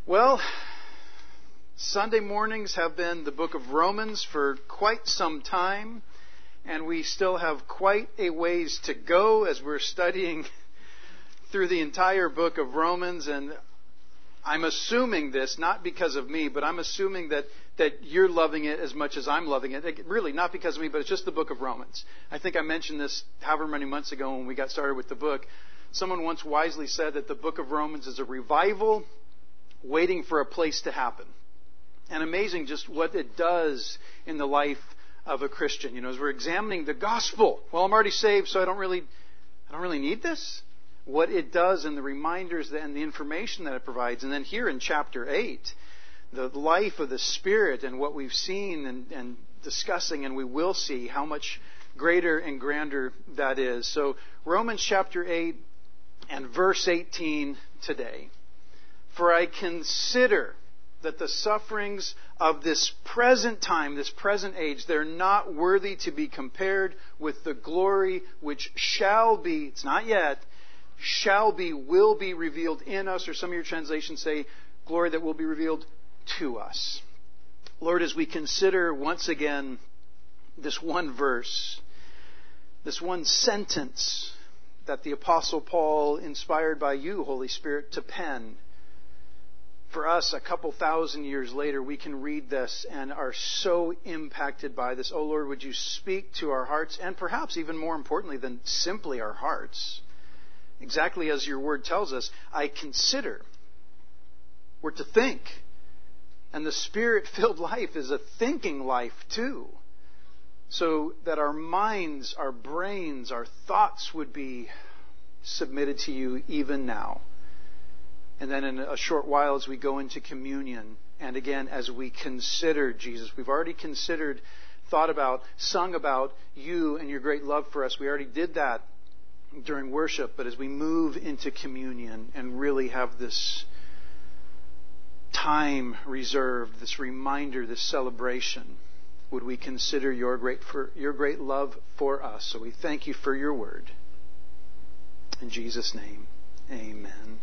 Well, Sunday mornings have been the book of Romans for quite some time, and we still have quite a ways to go as we're studying through the entire book of Romans. And I'm assuming this, not because of me, but I'm assuming that you're loving it as much as I'm loving it. Really, not because of me, but it's just the book of Romans. I think I mentioned this however many months ago when we got started with the book. Someone once wisely said that the book of Romans is a revival waiting for a place to happen. And amazing just what it does in the life of a Christian. You know, as we're examining the gospel, well, I'm already saved, so I don't really need this. What it does and the reminders and the information that it provides. And then here in chapter 8, the life of the Spirit and what we've seen and discussing, and we will see how much greater and grander that is. So Romans chapter 8 and verse 18 today. For I consider that the sufferings of this present time, this present age, they're not worthy to be compared with the glory which shall be, it's not yet, shall be, will be revealed in us, or some of your translations say, glory that will be revealed to us. Lord, as we consider once again this one verse, this one sentence that the Apostle Paul, inspired by you, Holy Spirit, to pen, for us, a couple thousand years later, we can read this and are so impacted by this. Oh Lord, would you speak to our hearts, and perhaps even more importantly than simply our hearts, exactly as your word tells us, I consider. We're to think. And the Spirit-filled life is a thinking life too. So that our minds, our brains, our thoughts would be submitted to you even now. And then in a short while as we go into communion, and again as we consider Jesus, we've already considered, thought about, sung about you and your great love for us. We already did that during worship, but as we move into communion and really have this time reserved, this reminder, this celebration, would we consider your great love for us? So we thank you for your word. In Jesus' name, amen.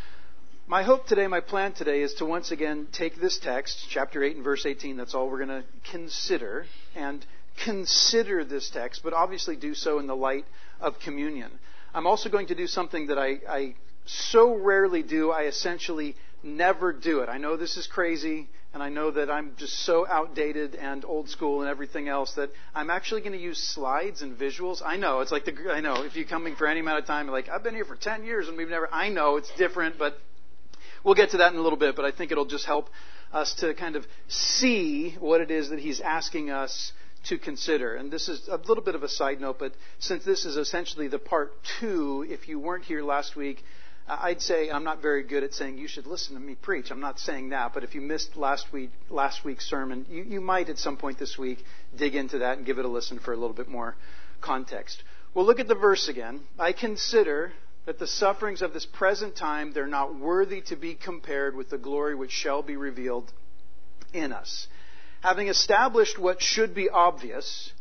My hope today, my plan today is to once again take this text, chapter 8 and verse 18, that's all we're going to consider, and consider this text, but obviously do so in the light of communion. I'm also going to do something that I so rarely do, I essentially never do it. I know this is crazy, and I know that I'm just so outdated and old school and everything else that I'm actually going to use slides and visuals. I know, it's like I know, if you're coming for any amount of time, like, I've been here for 10 years and I know it's different, but we'll get to that in a little bit, but I think it'll just help us to kind of see what it is that he's asking us to consider. And this is a little bit of a side note, but since this is essentially the part 2, if you weren't here last week, I'd say I'm not very good at saying you should listen to me preach. I'm not saying that, but if you missed last week's sermon, you might at some point this week dig into that and give it a listen for a little bit more context. Well, look at the verse again. I consider that the sufferings of this present time, they're not worthy to be compared with the glory which shall be revealed in us. Having established what should be obvious,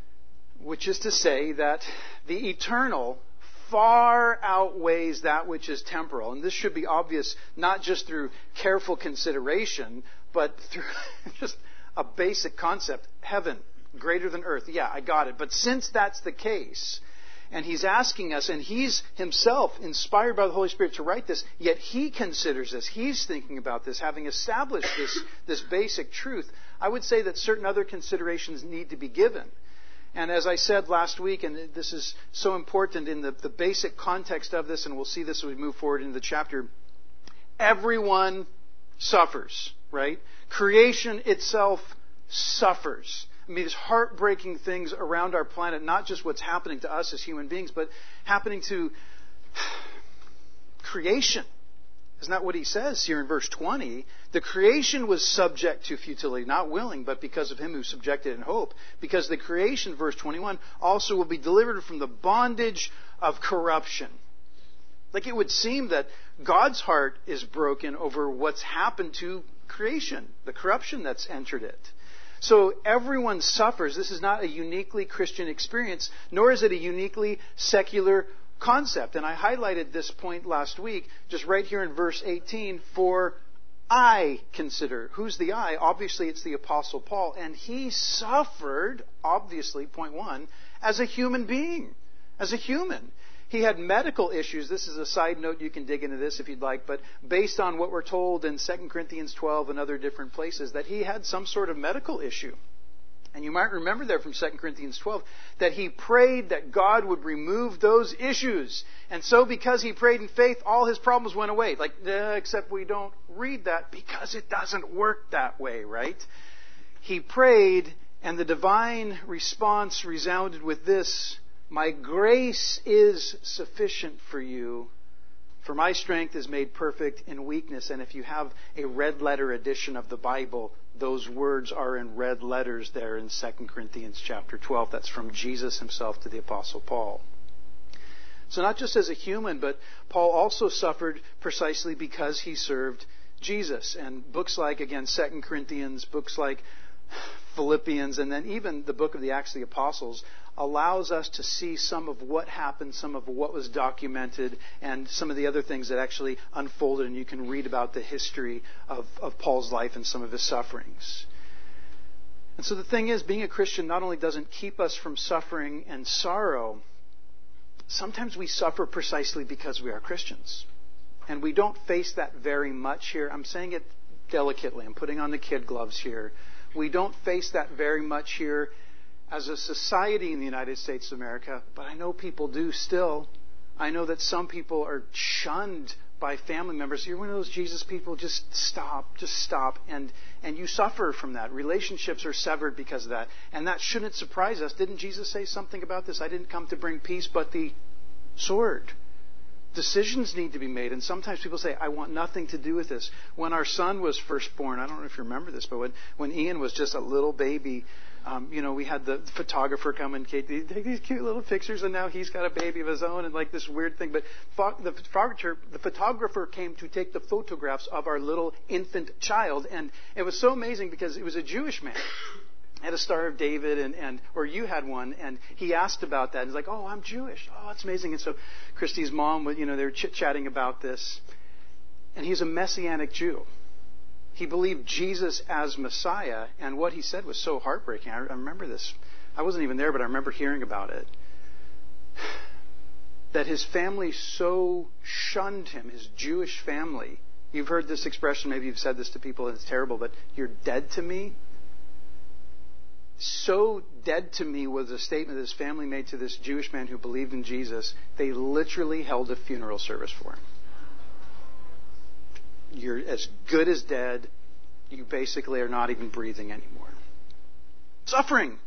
which is to say that the eternal far outweighs that which is temporal. And this should be obvious not just through careful consideration, but through just a basic concept. Heaven, greater than earth. Yeah, I got it. But since that's the case, and he's asking us, and he's himself inspired by the Holy Spirit to write this, yet he considers this, he's thinking about this, having established this basic truth, I would say that certain other considerations need to be given. And as I said last week, and this is so important in the basic context of this, and we'll see this as we move forward into the chapter, everyone suffers, right? Creation itself suffers. I mean, these heartbreaking things around our planet, not just what's happening to us as human beings, but happening to creation. Isn't that what he says here in verse 20? The creation was subject to futility, not willing, but because of him who subjected in hope. Because the creation, verse 21, also will be delivered from the bondage of corruption. Like it would seem that God's heart is broken over what's happened to creation, the corruption that's entered it. So everyone suffers. This is not a uniquely Christian experience, nor is it a uniquely secular concept. And I highlighted this point last week, just right here in verse 18, for I consider. Who's the I? Obviously, it's the Apostle Paul. And he suffered, obviously, point one, as a human being. As a human. He had medical issues. This is a side note. You can dig into this if you'd like. But based on what we're told in 2 Corinthians 12 and other different places, that he had some sort of medical issue. And you might remember there from 2 Corinthians 12 that he prayed that God would remove those issues. And so because he prayed in faith, all his problems went away. Except we don't read that because it doesn't work that way, right? He prayed, and the divine response resounded with this: my grace is sufficient for you, for my strength is made perfect in weakness. And if you have a red letter edition of the Bible, those words are in red letters there in 2 Corinthians chapter 12. That's from Jesus himself to the Apostle Paul. So not just as a human, but Paul also suffered precisely because he served Jesus. And books like, again, 2 Corinthians, books like Philippians, and then even the book of the Acts of the Apostles allows us to see some of what happened, some of what was documented, and some of the other things that actually unfolded. And you can read about the history of Paul's life and some of his sufferings. And so the thing is, being a Christian not only doesn't keep us from suffering and sorrow, sometimes we suffer precisely because we are Christians. And we don't face that very much here. I'm saying it delicately. I'm putting on the kid gloves here. We don't face that very much here as a society in the United States of America, but I know people do still. I know that some people are shunned by family members. You're one of those Jesus people, just stop. And you suffer from that. Relationships are severed because of that. And that shouldn't surprise us. Didn't Jesus say something about this? I didn't come to bring peace, but the sword. Decisions need to be made. And sometimes people say, I want nothing to do with this. When our son was first born, I don't know if you remember this, but when Ian was just a little baby, we had the photographer come and take these cute little pictures, and now he's got a baby of his own and like this weird thing. But the photographer came to take the photographs of our little infant child, and it was so amazing because it was a Jewish man. Had a Star of David, or you had one, and he asked about that. And he's like, "Oh, I'm Jewish. Oh, that's amazing." And so Christy's mom, they were chit-chatting about this, and he's a Messianic Jew. He believed Jesus as Messiah, and what he said was so heartbreaking. I remember this. I wasn't even there, but I remember hearing about it. That his family so shunned him, his Jewish family. You've heard this expression, maybe you've said this to people, and it's terrible, but you're dead to me. So dead to me was a statement that his family made to this Jewish man who believed in Jesus. They literally held a funeral service for him. You're as good as dead. You basically are not even breathing anymore. Suffering.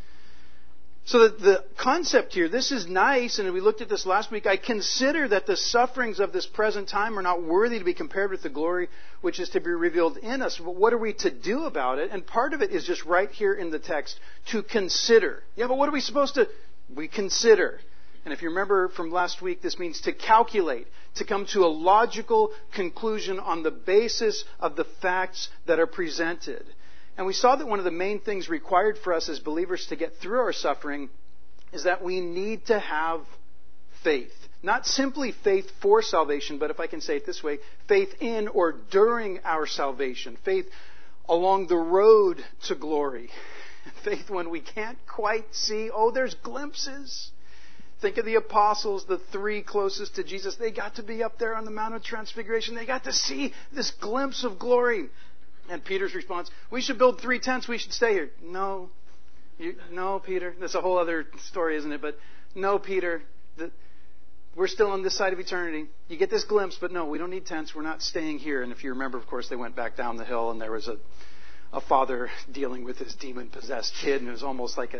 So the concept here, this is nice, and we looked at this last week. I consider that the sufferings of this present time are not worthy to be compared with the glory which is to be revealed in us. But what are we to do about it? And part of it is just right here in the text, to consider. Yeah, but what are we supposed to? We consider. And if you remember from last week, this means to calculate, to come to a logical conclusion on the basis of the facts that are presented. And we saw that one of the main things required for us as believers to get through our suffering is that we need to have faith. Not simply faith for salvation, but if I can say it this way, faith in or during our salvation. Faith along the road to glory. Faith when we can't quite see, there's glimpses. Think of the apostles, the three closest to Jesus. They got to be up there on the Mount of Transfiguration. They got to see this glimpse of glory. And Peter's response, we should build 3 tents. We should stay here. No, Peter. That's a whole other story, isn't it? But no, Peter. We're still on this side of eternity. You get this glimpse, but no, we don't need tents. We're not staying here. And if you remember, of course, they went back down the hill, and there was a father dealing with his demon-possessed kid, and it was almost like a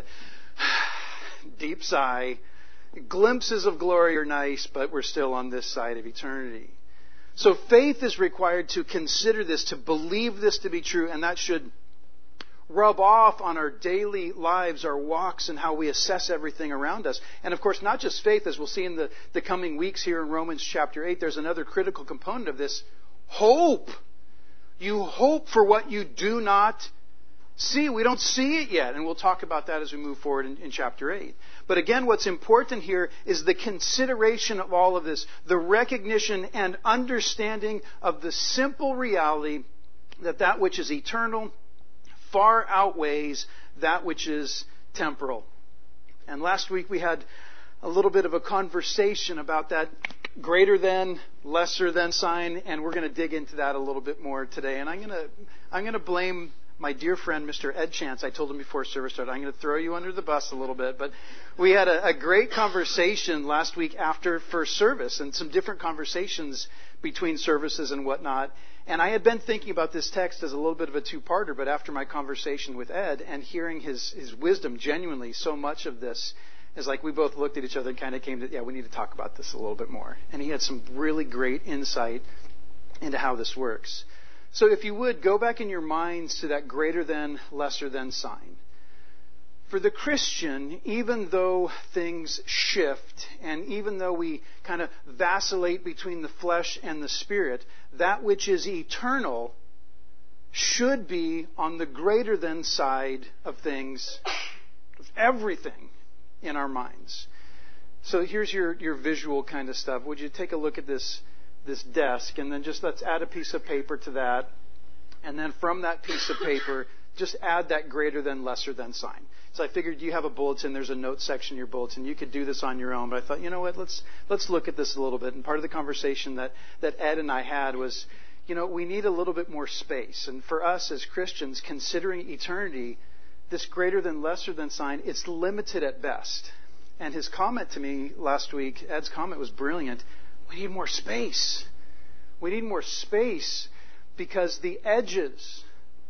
deep sigh. Glimpses of glory are nice, but we're still on this side of eternity. So faith is required to consider this, to believe this to be true, and that should rub off on our daily lives, our walks, and how we assess everything around us. And of course, not just faith, as we'll see in the coming weeks here in Romans chapter 8, there's another critical component of this: hope. You hope for what you do not see. We don't see it yet, and we'll talk about that as we move forward in chapter 8. But again, what's important here is the consideration of all of this, the recognition and understanding of the simple reality that which is eternal far outweighs that which is temporal. And last week we had a little bit of a conversation about that greater than, lesser than sign, and we're going to dig into that a little bit more today. And I'm going to blame my dear friend, Mr. Ed Chance. I told him before service started, I'm going to throw you under the bus a little bit. But we had a great conversation last week after first service, and some different conversations between services and whatnot. And I had been thinking about this text as a little bit of a two-parter, but after my conversation with Ed and hearing his wisdom, genuinely, so much of this is like we both looked at each other and kind of came to, yeah, we need to talk about this a little bit more. And he had some really great insight into how this works. So if you would, go back in your minds to that greater than, lesser than sign. For the Christian, even though things shift, and even though we kind of vacillate between the flesh and the spirit, that which is eternal should be on the greater than side of things, of everything in our minds. So here's your visual kind of stuff. Would you take a look at this desk, and then just let's add a piece of paper to that, and then from that piece of paper, just add that greater than, lesser than sign. So I figured you have a bulletin, there's a notes section in your bulletin. You could do this on your own, but I thought, you know what, let's look at this a little bit. And part of the conversation that Ed and I had was, we need a little bit more space. And for us as Christians, considering eternity, this greater than, lesser than sign, it's limited at best. And his comment to me last week, Ed's comment was brilliant. We need more space. We need more space because the edges,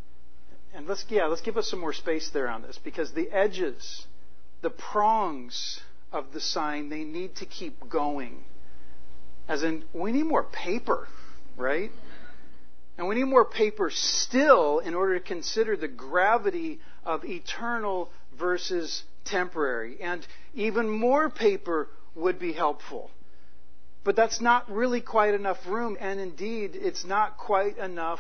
and let's give us some more space there on this, because the edges, the prongs of the sign, they need to keep going. As in, we need more paper, right? And we need more paper still in order to consider the gravity of eternal versus temporary. And even more paper would be helpful. But that's not really quite enough room, and indeed, it's not quite enough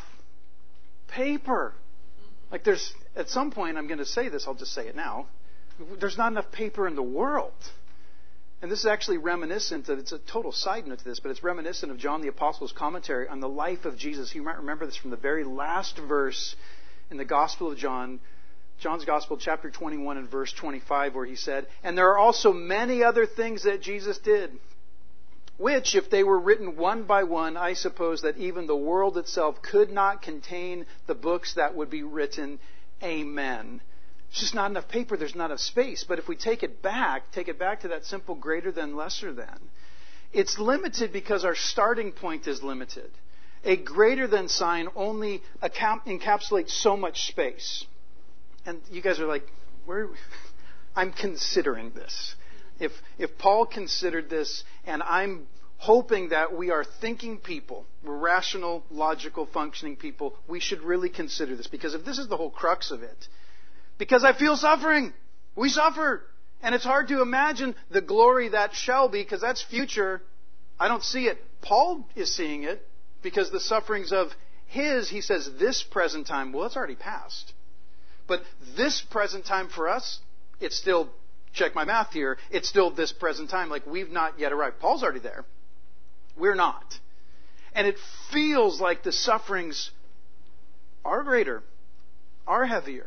paper. Like at some point, I'm going to say this, I'll just say it now. There's not enough paper in the world. And this is actually reminiscent of, it's a total side note to this, but it's reminiscent of John the Apostle's commentary on the life of Jesus. You might remember this from the very last verse in the Gospel of John, John's Gospel, chapter 21 and verse 25, where he said, "And there are also many other things that Jesus did, which, if they were written one by one, I suppose that even the world itself could not contain the books that would be written. Amen." It's just not enough paper. There's not enough space. But if we take it back to that simple greater than, lesser than, it's limited because our starting point is limited. A greater than sign only encapsulates so much space. And you guys are like, where? I'm considering this. If Paul considered this, and I'm hoping that we are thinking people, we're rational, logical, functioning people, we should really consider this. Because if this is the whole crux of it, because I feel suffering, we suffer, and it's hard to imagine the glory that shall be, because that's future. I don't see it. Paul is seeing it, because the sufferings of he says, this present time, well, it's already past. But this present time for us, it's still, check my math here, it's still this present time, like we've not yet arrived. Paul's already there. We're not. And it feels like the sufferings are greater, are heavier.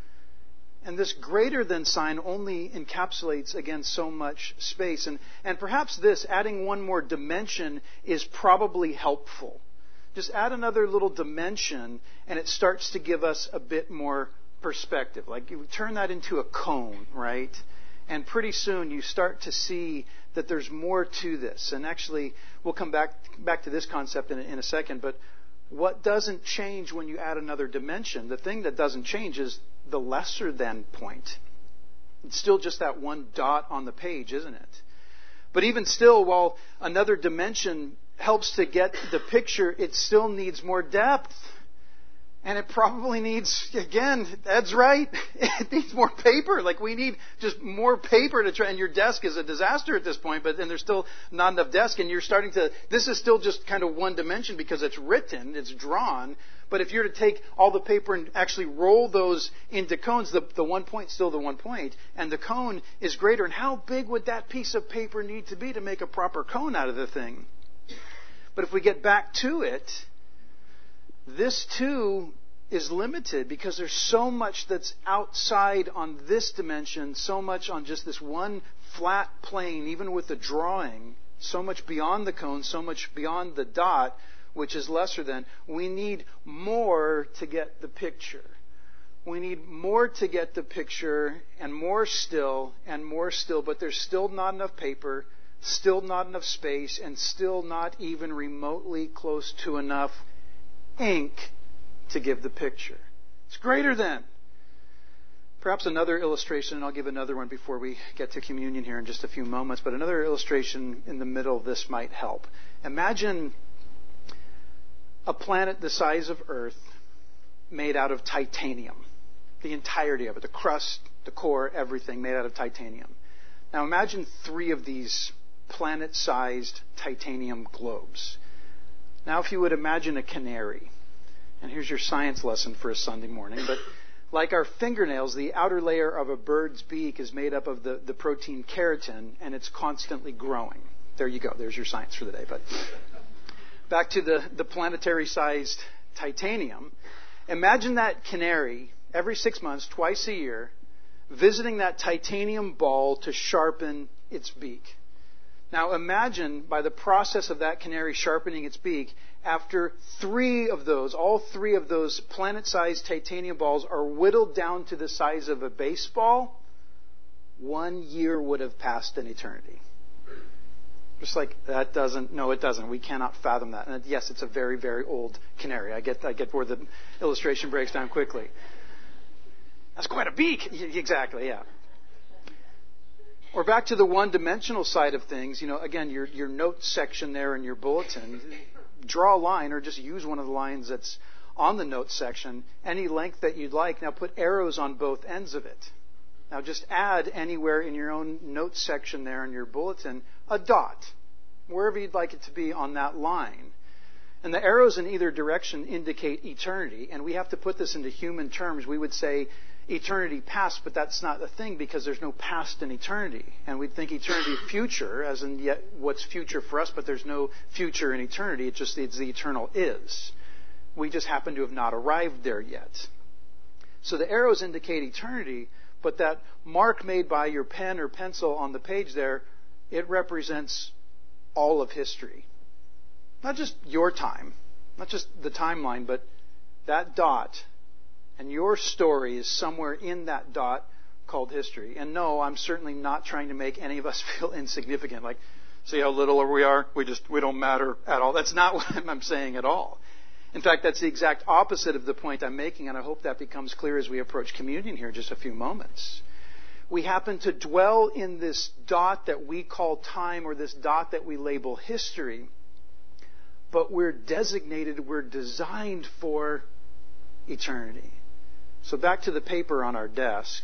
And this greater than sign only encapsulates, again, so much space. And perhaps this, adding one more dimension, is probably helpful. Just add another little dimension, and it starts to give us a bit more perspective. Like you turn that into a cone, right? And pretty soon you start to see that there's more to this. And actually, we'll come back to this concept in a second. But what doesn't change when you add another dimension? The thing that doesn't change is the lesser than point. It's still just that one dot on the page, isn't it? But even still, while another dimension helps to get the picture, it still needs more depth. And it probably needs, again, Ed's right, it needs more paper. Like we need just more paper to try, and your desk is a disaster at this point, but then there's still not enough desk, and you're starting to, this is still just kind of one dimension because it's written, it's drawn, but if you're to take all the paper and actually roll those into cones, the 1 point is still the 1 point, and the cone is greater. And how big would that piece of paper need to be to make a proper cone out of the thing? But if we get back to it, this too is limited because there's so much that's outside on this dimension, so much on just this one flat plane, even with the drawing, so much beyond the cone, so much beyond the dot, which is lesser than. We need more to get the picture. We need more to get the picture, and more still, but there's still not enough paper, still not enough space, and still not even remotely close to enough ink to give the picture. It's greater than. Perhaps another illustration, and I'll give another one before we get to communion here in just a few moments, but another illustration in the middle of this might help. Imagine a planet the size of Earth made out of titanium. The entirety of it, the crust, the core, everything made out of titanium. Now imagine 3 of these planet-sized titanium globes. Now if you would imagine a canary, and here's your science lesson for a Sunday morning, but like our fingernails, the outer layer of a bird's beak is made up of the protein keratin, and it's constantly growing. There you go. There's your science for the day. But back to the planetary-sized titanium. Imagine that canary every 6 months, twice a year, visiting that titanium ball to sharpen its beak. Now imagine, by the process of that canary sharpening its beak, after all 3 of those planet-sized titanium balls are whittled down to the size of a baseball, 1 year would have passed an eternity. Just like, it doesn't. We cannot fathom that. And yes, it's a very, very old canary. I get where the illustration breaks down quickly. That's quite a beak. Exactly, yeah. Or back to the one-dimensional side of things, again, your notes section there in your bulletin, draw a line or just use one of the lines that's on the notes section, any length that you'd like. Now put arrows on both ends of it. Now just add anywhere in your own notes section there in your bulletin a dot, wherever you'd like it to be on that line. And the arrows in either direction indicate eternity, and we have to put this into human terms. We would say eternity past, but that's not a thing because there's no past in eternity. And we'd think eternity future, as in yet what's future for us, but there's no future in eternity. It's the eternal is. We just happen to have not arrived there yet. So the arrows indicate eternity, but that mark made by your pen or pencil on the page there, it represents all of history. Not just your time, not just the timeline, but that dot. And your story is somewhere in that dot called history. And no, I'm certainly not trying to make any of us feel insignificant. Like, see how little we are? We don't matter at all. That's not what I'm saying at all. In fact, that's the exact opposite of the point I'm making, and I hope that becomes clear as we approach communion here in just a few moments. We happen to dwell in this dot that we call time, or this dot that we label history, but we're designed for eternity. So back to the paper on our desk.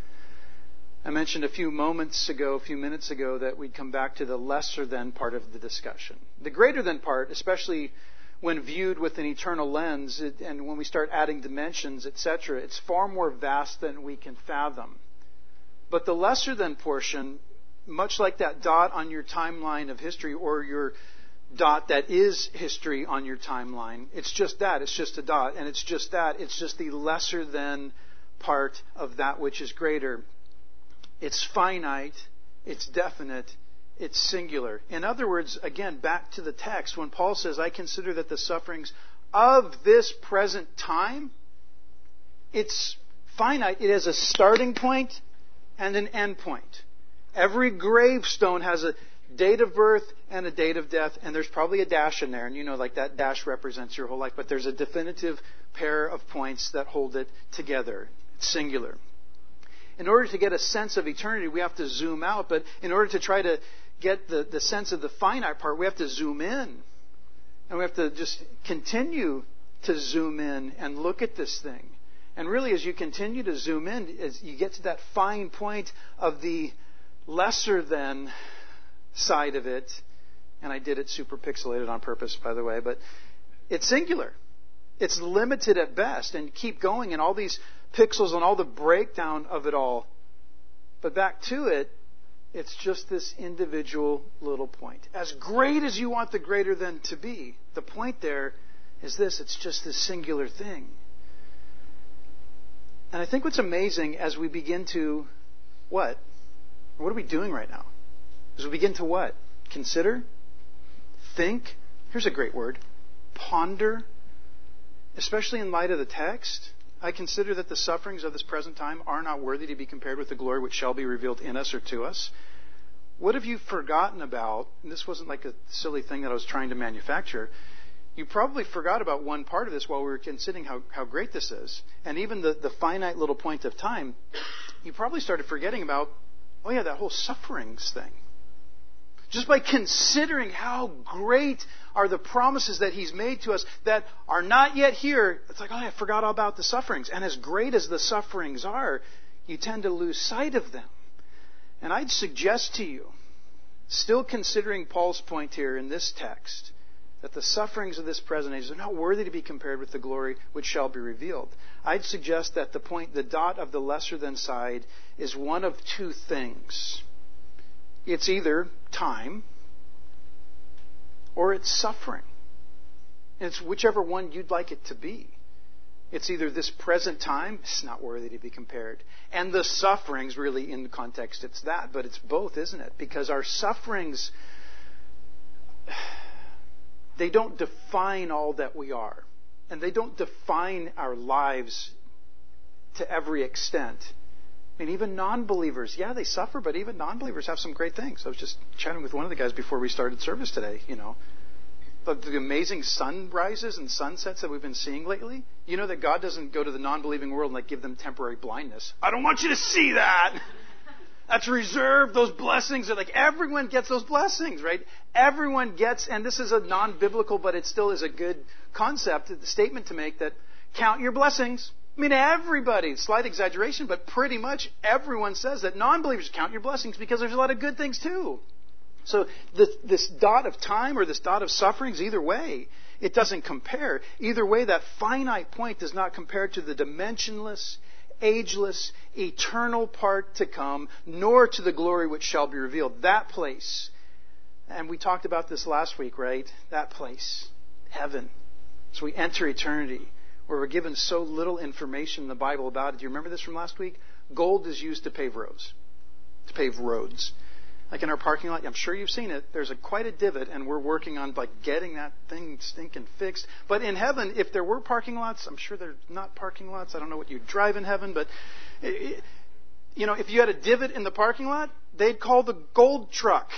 I mentioned a few minutes ago, that we'd come back to the lesser than part of the discussion. The greater than part, especially when viewed with an eternal lens, and when we start adding dimensions, etc., it's far more vast than we can fathom. But the lesser than portion, much like that dot on your timeline of history, or your dot that is history on your timeline, it's just that. It's just a dot, and it's just that. It's just the lesser than part of that which is greater. It's finite, it's definite, it's singular. In other words, again, back to the text, when Paul says, I consider that the sufferings of this present time, it's finite. It has a starting point and an end point. Every gravestone has a date of birth and a date of death, and there's probably a dash in there, and like that dash represents your whole life, but there's a definitive pair of points that hold it together. It's singular. In order to get a sense of eternity, we have to zoom out, but in order to try to get the sense of the finite part, we have to zoom in. And we have to just continue to zoom in and look at this thing. And really, as you continue to zoom in, as you get to that fine point of the lesser than side of it, and I did it super pixelated on purpose, by the way, but it's singular. It's limited at best, and keep going, and all these pixels and all the breakdown of it all. But back to it, it's just this individual little point. As great as you want the greater than to be, the point there is this. It's just this singular thing. And I think what's amazing as we begin to what? What are we doing right now? As we begin to what? Consider? Think? Here's a great word. Ponder? Especially in light of the text, I consider that the sufferings of this present time are not worthy to be compared with the glory which shall be revealed in us or to us. What have you forgotten about? And this wasn't like a silly thing that I was trying to manufacture. You probably forgot about one part of this while we were considering how great this is. And even the finite little point of time, you probably started forgetting about, oh yeah, that whole sufferings thing. Just by considering how great are the promises that He's made to us that are not yet here, it's like, oh, I forgot all about the sufferings. And as great as the sufferings are, you tend to lose sight of them. And I'd suggest to you, still considering Paul's point here in this text, that the sufferings of this present age are not worthy to be compared with the glory which shall be revealed. I'd suggest that the dot of the lesser than side is one of two things. It's either time or it's suffering. It's whichever one you'd like it to be. It's either this present time, it's not worthy to be compared. And the sufferings, really in the context, it's that. But it's both, isn't it? Because our sufferings, they don't define all that we are. And they don't define our lives to every extent. I mean, even non-believers, yeah, they suffer, but even non-believers have some great things. I was just chatting with one of the guys before we started service today, the amazing sunrises and sunsets that we've been seeing lately. You know that God doesn't go to the non-believing world and give them temporary blindness. I don't want you to see that. That's reserved. Those blessings are everyone gets those blessings, right? Everyone gets, and this is a non-biblical, but it still is a good concept, a statement to make that count your blessings. I mean, everybody, slight exaggeration, but pretty much everyone says that non-believers count your blessings because there's a lot of good things too. So this dot of time or this dot of sufferings, either way, it doesn't compare. Either way, that finite point does not compare to the dimensionless, ageless, eternal part to come, nor to the glory which shall be revealed. That place, and we talked about this last week, right? That place, heaven. So we enter eternity, where we're given so little information in the Bible about it. Do you remember this from last week? Gold is used to pave roads. Like in our parking lot, I'm sure you've seen it. There's quite a divot, and we're working on getting that thing stinking fixed. But in heaven, if there were parking lots, I'm sure they're not parking lots. I don't know what you drive in heaven, but if you had a divot in the parking lot, they'd call the gold truck.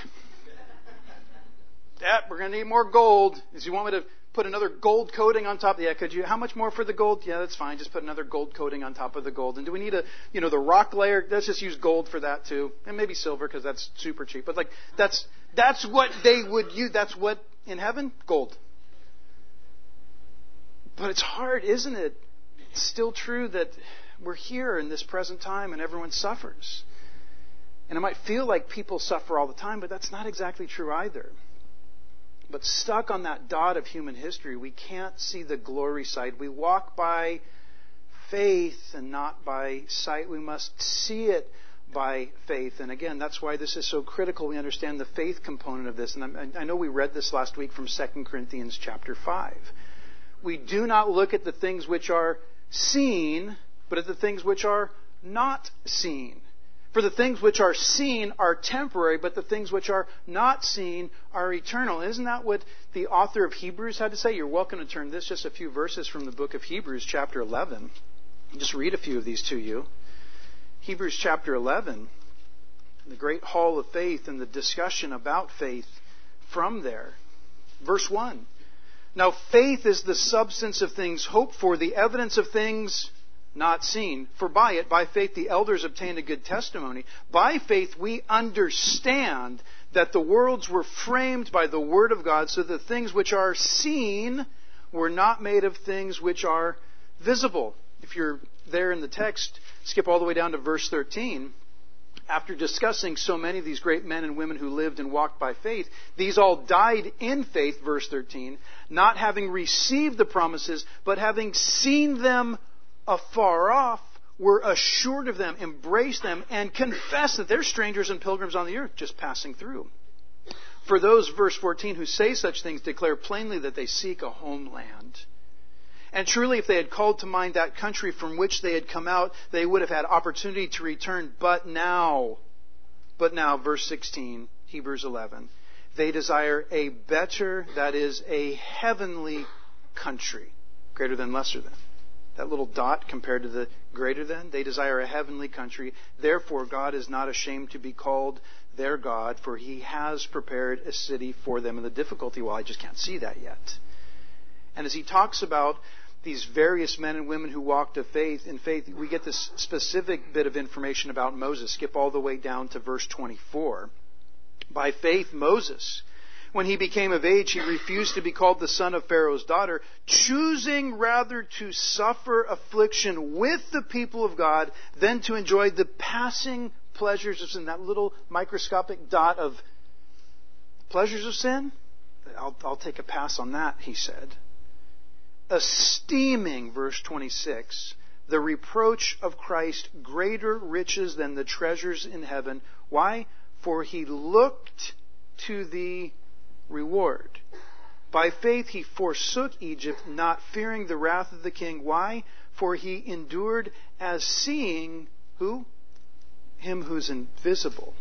We're going to need more gold. Do you want me to put another gold coating on top? Yeah, could you? How much more for the gold? Yeah, that's fine. Just put another gold coating on top of the gold. And do we need the rock layer? Let's just use gold for that too. And maybe silver because that's super cheap. But that's what they would use. That's what in heaven? Gold. But it's hard, isn't it? It's still true that we're here in this present time and everyone suffers. And it might feel like people suffer all the time, but that's not exactly true either. But stuck on that dot of human history, we can't see the glory side. We walk by faith and not by sight. We must see it by faith. And again, that's why this is so critical. We understand the faith component of this. And I know we read this last week from 2 Corinthians chapter 5. We do not look at the things which are seen, but at the things which are not seen. For the things which are seen are temporary, but the things which are not seen are eternal. Isn't that what the author of Hebrews had to say? You're welcome to turn this, just a few verses from the book of Hebrews, chapter 11. I'll just read a few of these to you. Hebrews chapter 11, the great hall of faith and the discussion about faith from there. Verse 1. Now faith is the substance of things hoped for, the evidence of things not seen. For by it, by faith, the elders obtained a good testimony. By faith we understand that the worlds were framed by the word of God, so that the things which are seen were not made of things which are visible. If you're there in the text, skip all the way down to verse 13. After discussing so many of these great men and women who lived and walked by faith, these all died in faith, verse 13, not having received the promises, but having seen them afar off, were assured of them, embraced them, and confessed that they're strangers and pilgrims on the earth, just passing through. For those, verse 14, who say such things declare plainly that they seek a homeland. And truly, if they had called to mind that country from which they had come out, they would have had opportunity to return. But now, verse 16, Hebrews 11, they desire a better, that is, a heavenly country. Greater than, lesser than. That little dot compared to the greater than. They desire a heavenly country. Therefore, God is not ashamed to be called their God, for He has prepared a city for them. And the difficulty, well, I just can't see that yet. And as he talks about these various men and women who walked in faith, we get this specific bit of information about Moses. Skip all the way down to verse 24. By faith, Moses, when he became of age, he refused to be called the son of Pharaoh's daughter, choosing rather to suffer affliction with the people of God than to enjoy the passing pleasures of sin. That little microscopic dot of pleasures of sin, I'll take a pass on that, he said. Esteeming, verse 26, the reproach of Christ greater riches than the treasures in heaven. Why? For he looked to the reward. By faith he forsook Egypt, not fearing the wrath of the king. Why? For he endured as seeing who? Him who's invisible.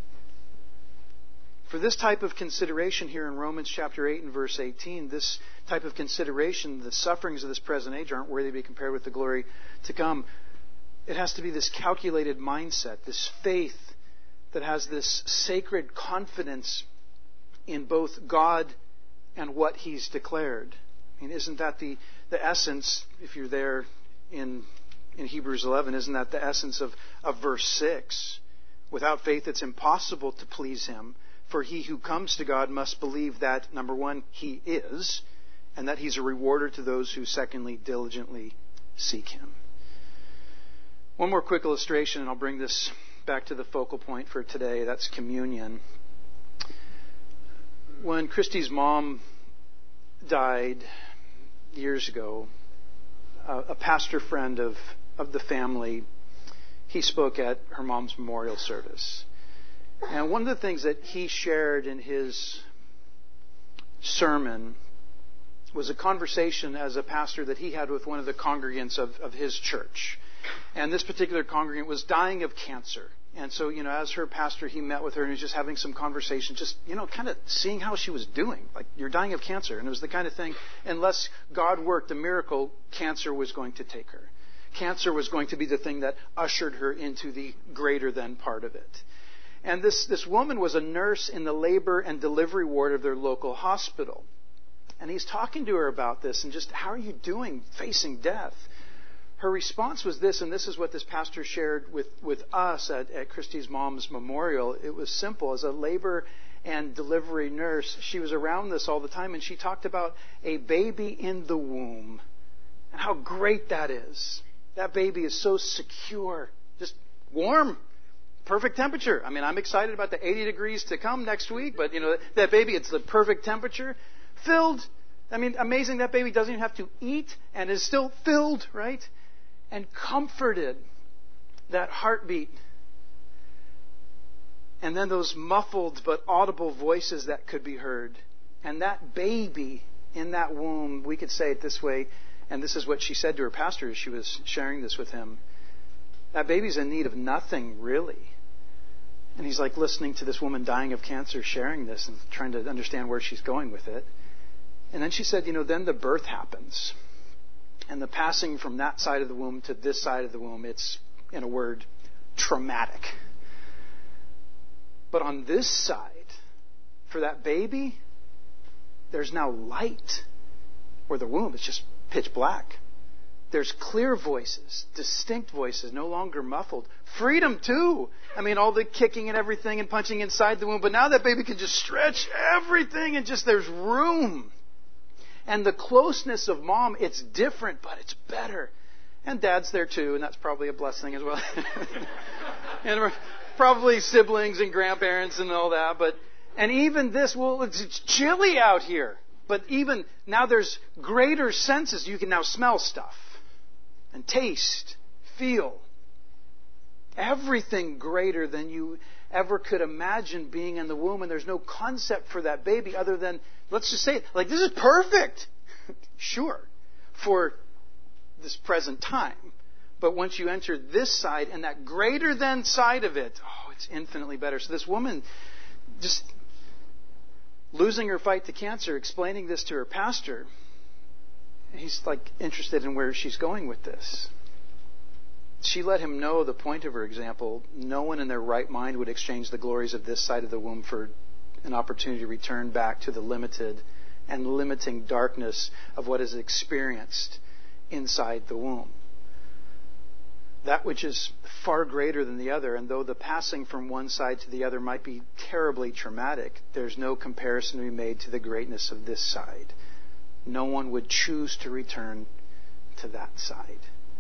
For this type of consideration here in Romans chapter 8 and verse 18, this type of consideration, the sufferings of this present age aren't worthy to be compared with the glory to come. It has to be this calculated mindset, this faith that has this sacred confidence in both God and what He's declared. I mean, isn't that the essence, if you're there in Hebrews 11, isn't that the essence of verse 6? Without faith it's impossible to please Him. For he who comes to God must believe that, number one, He is, and that He's a rewarder to those who, secondly, diligently seek Him. One more quick illustration, and I'll bring this back to the focal point for today. That's communion. When Christy's mom died years ago, a pastor friend of the family, he spoke at her mom's memorial service. And one of the things that he shared in his sermon was a conversation as a pastor that he had with one of the congregants of his church. And this particular congregant was dying of cancer. And so, as her pastor, he met with her and he was just having some conversation, just, kind of seeing how she was doing. Like, you're dying of cancer. And it was the kind of thing, unless God worked a miracle, cancer was going to take her. Cancer was going to be the thing that ushered her into the greater than part of it. And this woman was a nurse in the labor and delivery ward of their local hospital. And he's talking to her about this and just, how are you doing facing death? Her response was this, and this is what this pastor shared with us at Christy's mom's memorial. It was simple. As a labor and delivery nurse, she was around this all the time, and she talked about a baby in the womb and how great that is. That baby is so secure, just warm. Perfect temperature. I mean, I'm excited about the 80 degrees to come next week, but, that baby, it's the perfect temperature. Filled. I mean, amazing, that baby doesn't even have to eat and is still filled, right? And comforted. That heartbeat. And then those muffled but audible voices that could be heard. And that baby in that womb, we could say it this way, and this is what she said to her pastor as she was sharing this with him. That baby's in need of nothing, really. And he's like listening to this woman dying of cancer sharing this and trying to understand where she's going with it. And then she said, then the birth happens. And the passing from that side of the womb to this side of the womb, it's, in a word, traumatic. But on this side, for that baby, there's now light. Where the womb is just pitch black. There's clear voices, distinct voices, no longer muffled. Freedom, too. I mean, all the kicking and everything and punching inside the womb. But now that baby can just stretch everything and just there's room. And the closeness of mom, it's different, but it's better. And dad's there, too, and that's probably a blessing as well. And probably siblings and grandparents and all that. And even this, it's chilly out here. But even now there's greater senses. You can now smell stuff. And taste, feel. Everything greater than you ever could imagine being in the womb, and there's no concept for that baby other than, let's just say it, like, this is perfect. Sure, for this present time. But once you enter this side and that greater than side of it, oh, it's infinitely better. So this woman, just losing her fight to cancer, explaining this to her pastor, he's like interested in where she's going with this. She let him know the point of her example. No one in their right mind would exchange the glories of this side of the womb for an opportunity to return back to the limited and limiting darkness of what is experienced inside the womb. That which is far greater than the other, and though the passing from one side to the other might be terribly traumatic, there's no comparison to be made to the greatness of this side. No one would choose to return to that side.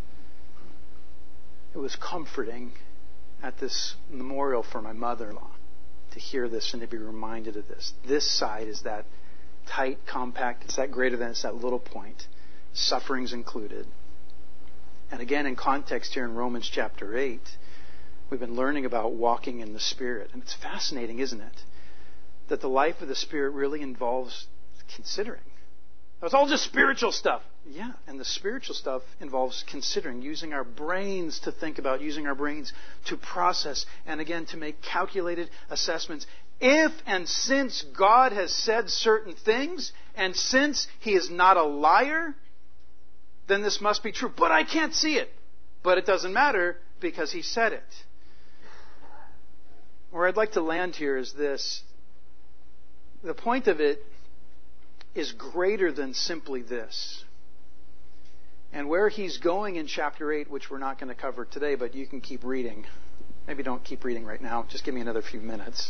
It was comforting at this memorial for my mother-in-law to hear this and to be reminded of this. This side is that tight, compact, it's that greater than, it's that little point. Sufferings included. And again, in context here in Romans chapter 8, we've been learning about walking in the Spirit. And it's fascinating, isn't it? That the life of the Spirit really involves considering. It's all just spiritual stuff. Yeah, and the spiritual stuff involves considering, using our brains to think about, using our brains to process, and again, to make calculated assessments. If and since God has said certain things, and since He is not a liar, then this must be true. But I can't see it. But it doesn't matter because He said it. Where I'd like to land here is this. The point of it is greater than simply this. And where he's going in chapter 8, which we're not going to cover today, but you can keep reading. Maybe don't keep reading right now. Just give me another few minutes.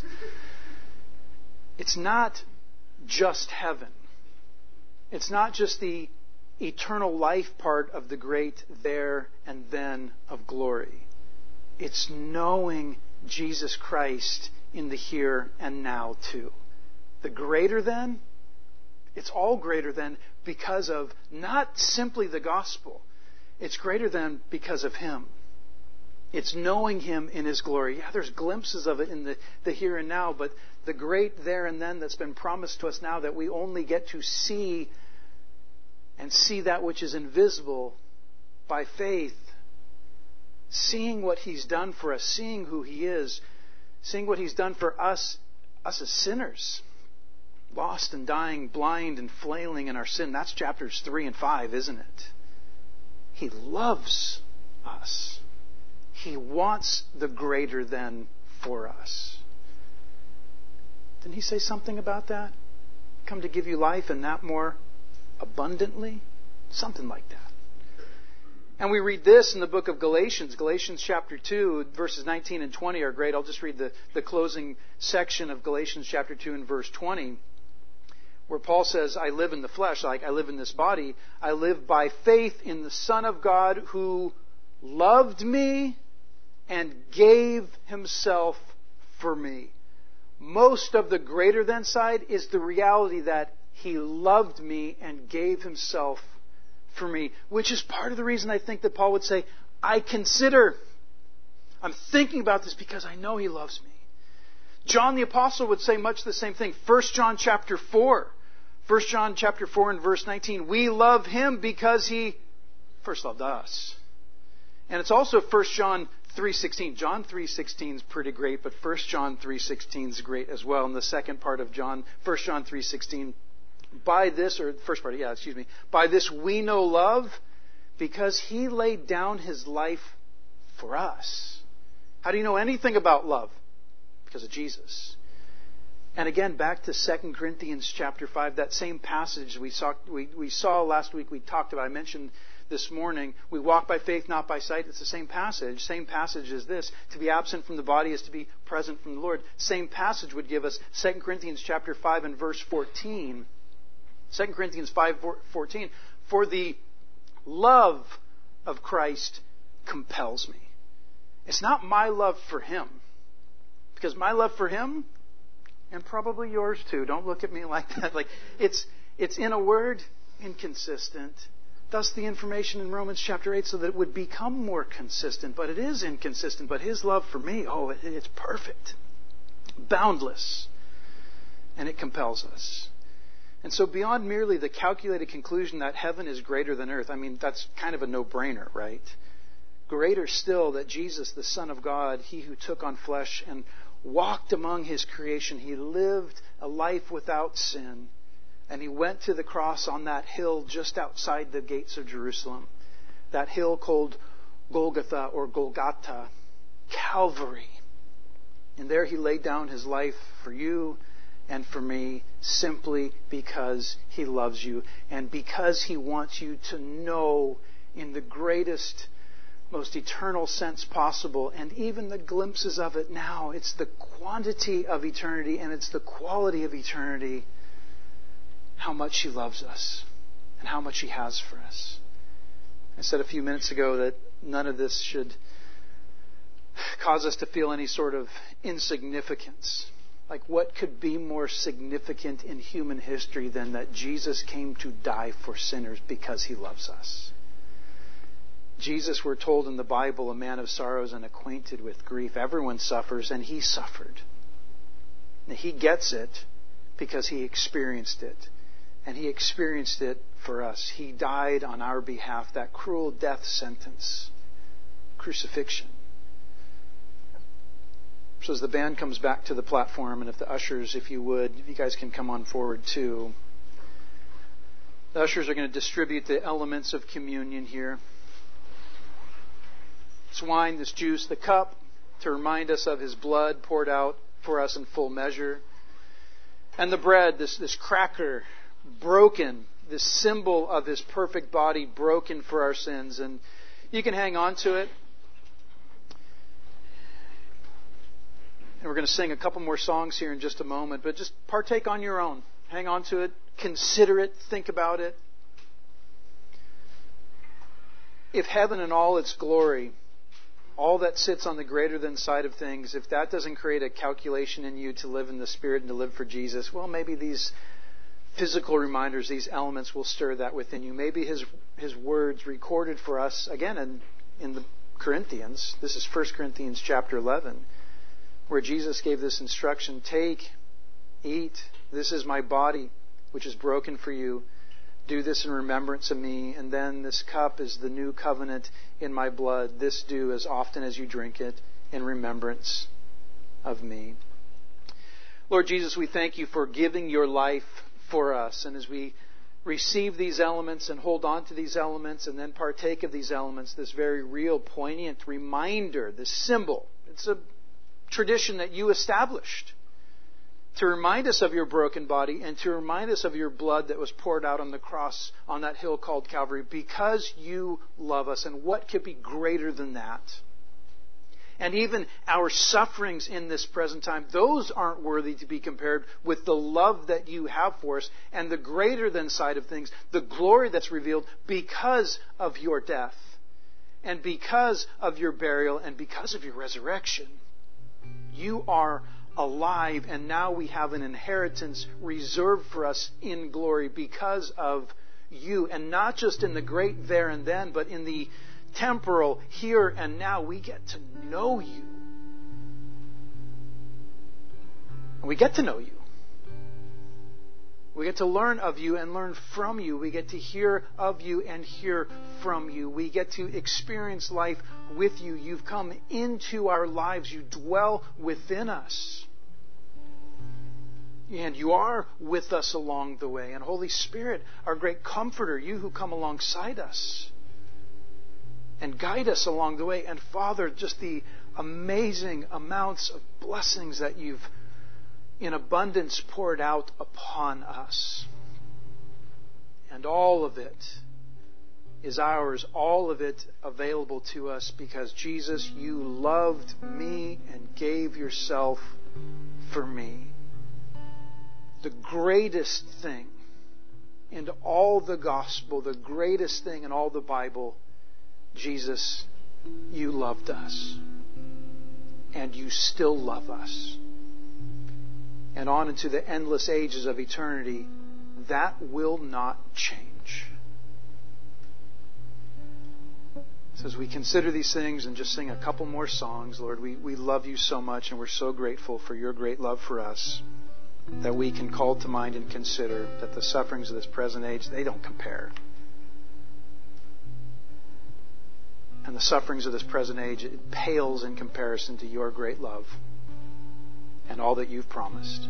It's not just heaven. It's not just the eternal life part of the great there and then of glory. It's knowing Jesus Christ in the here and now too. The greater than, it's all greater than because of not simply the gospel. It's greater than because of Him. It's knowing Him in His glory. Yeah, there's glimpses of it in the here and now, but the great there and then that's been promised to us now that we only get to see and see that which is invisible by faith. Seeing what He's done for us, seeing who He is, seeing what He's done for us as sinners. Lost and dying, blind and flailing in our sin. That's chapters 3 and 5, isn't it? He loves us. He wants the greater than for us. Didn't He say something about that? Come to give you life and that more abundantly? Something like that. And we read this in the book of Galatians. Galatians chapter 2, verses 19 and 20 are great. I'll just read the closing section of Galatians chapter 2 and verse 20. Where Paul says, I live in the flesh, like I live in this body. I live by faith in the Son of God who loved me and gave Himself for me. Most of the greater than side is the reality that He loved me and gave Himself for me, which is part of the reason I think that Paul would say, I consider, I'm thinking about this because I know He loves me. John the Apostle would say much the same thing. 1 John chapter 4. 1 John chapter 4 and verse 19. We love Him because He first loved us. And it's also 1 John 3:16. John 3:16 is pretty great, but 1 John 3:16 is great as well. And the second part of 1 John 3:16. By this, or first part, by this we know love because He laid down His life for us. How do you know anything about love? Because of Jesus. And again, back to 2 Corinthians chapter 5, that same passage we saw last week, we talked about, I mentioned this morning, we walk by faith, not by sight. It's the same passage. Same passage as this. To be absent from the body is to be present from the Lord. Same passage would give us 2 Corinthians chapter 5 and verse 14. 2 Corinthians 5:14. For the love of Christ compels me. It's not my love for Him. Because my love for Him, and probably yours too, don't look at me like that. Like it's in a word, inconsistent. Thus the information in Romans chapter 8 so that it would become more consistent. But it is inconsistent. But His love for me, it's perfect. Boundless. And it compels us. And so beyond merely the calculated conclusion that heaven is greater than earth, I mean, that's kind of a no-brainer, right? Greater still that Jesus, the Son of God, He who took on flesh and walked among His creation, He lived a life without sin, and He went to the cross on that hill just outside the gates of Jerusalem, that hill called Golgotha or Golgotha, Calvary. And there He laid down His life for you and for me, simply because He loves you and because He wants you to know in the greatest, most eternal sense possible, and even the glimpses of it now. It's the quantity of eternity and it's the quality of eternity, how much He loves us and how much He has for us. I said a few minutes ago that none of this should cause us to feel any sort of insignificance. Like, what could be more significant in human history than that Jesus came to die for sinners because He loves us? Jesus, we're told in the Bible, a man of sorrows and acquainted with grief. Everyone suffers, and He suffered. Now, He gets it because He experienced it. And He experienced it for us. He died on our behalf, that cruel death sentence, crucifixion. So as the band comes back to the platform, and if the ushers, if you guys can come on forward too. The ushers are going to distribute the elements of communion here. This wine, this juice, the cup, to remind us of His blood poured out for us in full measure. And the bread, this cracker, broken, this symbol of His perfect body broken for our sins. And you can hang on to it. And we're going to sing a couple more songs here in just a moment, but just partake on your own. Hang on to it, consider it, think about it. If heaven in all its glory, all that sits on the greater than side of things, if that doesn't create a calculation in you to live in the Spirit and to live for Jesus, well, maybe these physical reminders, these elements will stir that within you. Maybe His words recorded for us, again, in the Corinthians. This is 1 Corinthians chapter 11. Where Jesus gave this instruction, take, eat, this is my body, which is broken for you. Do this in remembrance of me. And then this cup is the new covenant in my blood. This do as often as you drink it in remembrance of me. Lord Jesus, we thank You for giving Your life for us. And as we receive these elements and hold on to these elements and then partake of these elements, this very real, poignant reminder, this symbol, it's a tradition that You established to remind us of Your broken body and to remind us of Your blood that was poured out on the cross on that hill called Calvary because You love us. And what could be greater than that? And even our sufferings in this present time, those aren't worthy to be compared with the love that You have for us and the greater than side of things, the glory that's revealed because of Your death and because of Your burial and because of Your resurrection. You are alive, and now we have an inheritance reserved for us in glory because of You. And not just in the great there and then, but in the temporal here and now. We get to know You. And we get to know You. We get to learn of You and learn from You. We get to hear of You and hear from You. We get to experience life with You. You've come into our lives. You dwell within us. And You are with us along the way. And Holy Spirit, our great comforter, You who come alongside us and guide us along the way. And Father, just the amazing amounts of blessings that You've in abundance poured out upon us. And all of it is ours, all of it available to us because Jesus, You loved me and gave Yourself for me. The greatest thing in all the gospel, the greatest thing in all the Bible, Jesus, You loved us. And You still love us. And on into the endless ages of eternity, that will not change. So So as we consider these things and just sing a couple more songs, Lord, we love you so much, and we're so grateful for your great love for us, that we can call to mind and consider that the sufferings of this present age, they don't compare. And the sufferings of this present age, it pales in comparison to your great love and all that you've promised.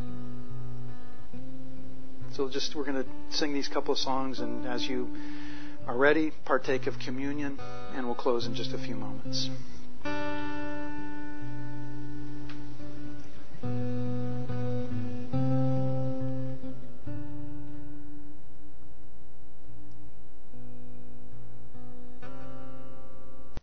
So we're going to sing these couple of songs, and as you are ready, partake of communion, and we'll close in just a few moments.